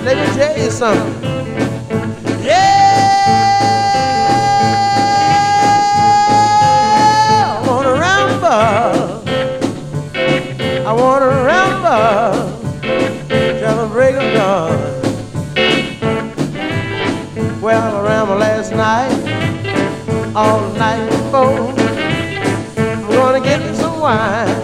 Let me tell you something. Yeah, I wanna ramble. I wanna ramble till the break of dawn. Well, I rambled last night, all the night before. I'm gonna get me some wine.